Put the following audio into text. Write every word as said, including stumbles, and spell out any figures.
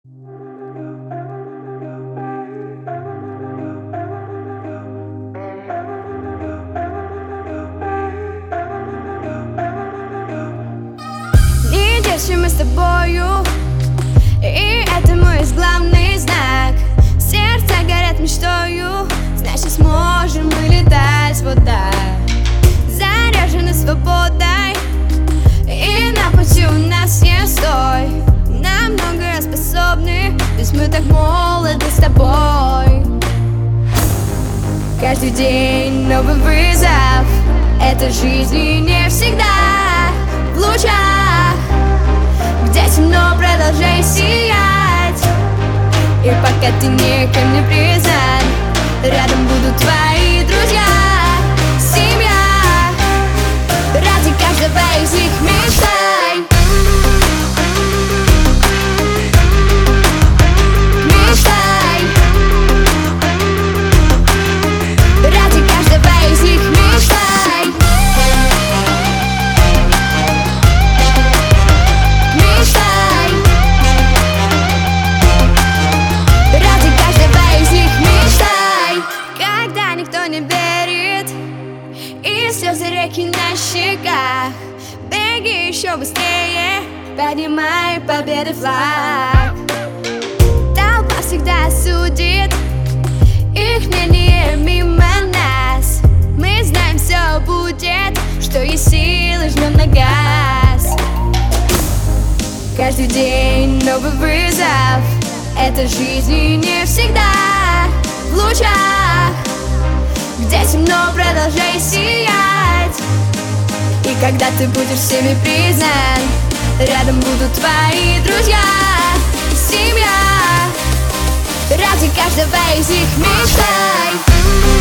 Не держим мы с тобою, и это мой главный знак. Сердца горят мечтою, значит сможем мы летать вот так. Заряжены свободой, и на пути у нас есть стой. На многое способны, ведь мы так молоды с тобой. Каждый день новый вызов, это жизни не всегда в лучах, где темно, продолжай сиять. И пока ты не ко мне привязан, рядом будут твои друзья, семья. Ради каждого из них мечтай, мечтай. Ради каждого из них мечтай, мечтай. Ради каждого из них мечтай. Когда никто не верит и слезы реки на щеках, беги еще быстрее, поднимай победы флаг. Толпа всегда судит, их мнение мимо нас. Мы знаем, все будет, что есть силы, жмем на газ. Каждый день новый вызов, это жизни не всегда в лучах, где темно, продолжай сиять. И когда ты будешь всеми признан, рядом будут твои друзья, семья. Ради каждого из них мечтай.